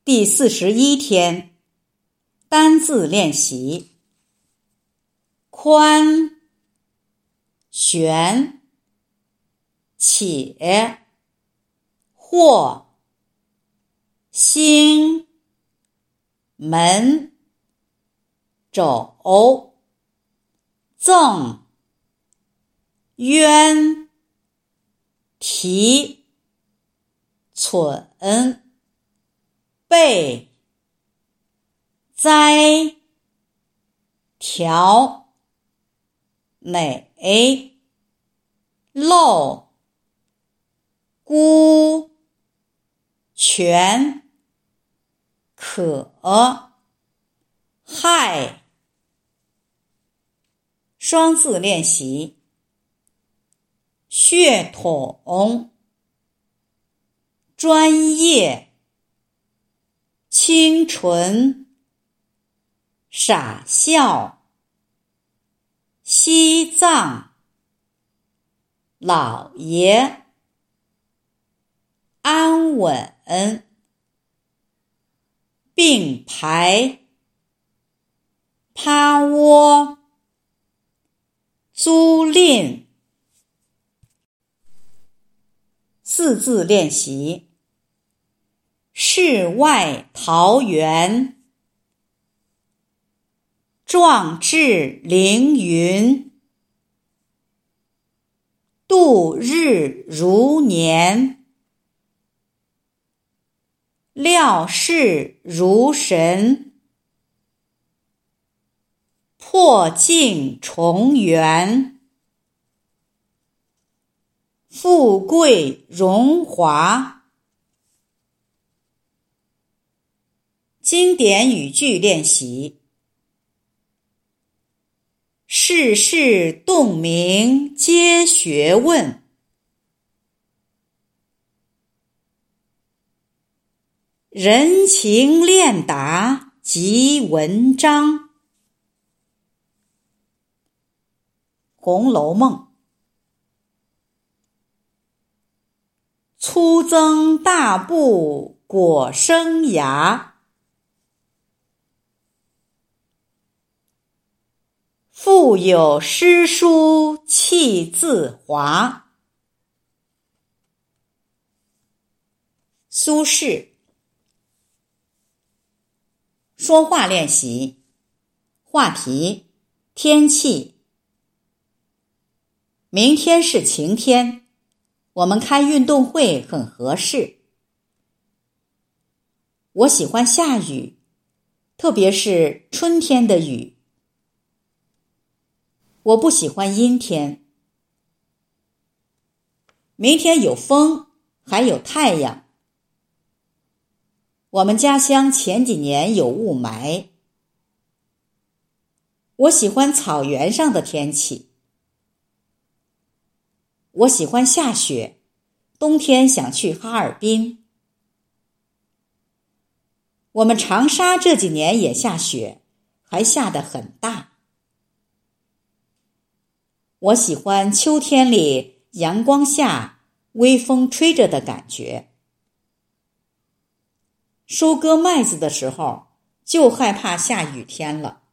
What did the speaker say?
第41天，单字练习。宽、悬、且、或、兴、门、肘、赠、冤、提、存、备、栽、调、馁、漏、孤、全、可、害。双字练习。血统、专业、清纯、傻笑、西藏、老爷、安稳、并排、趴窝、租赁。四字练习。世外桃源，壮志凌云，度日如年，料事如神，破镜重圆，富贵荣华。经典语句练习。世事洞明皆学问，人情练达即文章。红楼梦。粗增大布裹生涯，腹有诗书气自华。苏轼。说话练习。话题：天气。明天是晴天，我们开运动会很合适。我喜欢下雨，特别是春天的雨。我不喜欢阴天。明天有风，还有太阳。我们家乡前几年有雾霾。我喜欢草原上的天气。我喜欢下雪，冬天想去哈尔滨。我们长沙这几年也下雪，还下得很大。我喜欢秋天里阳光下微风吹着的感觉。收割麦子的时候就害怕下雨天了。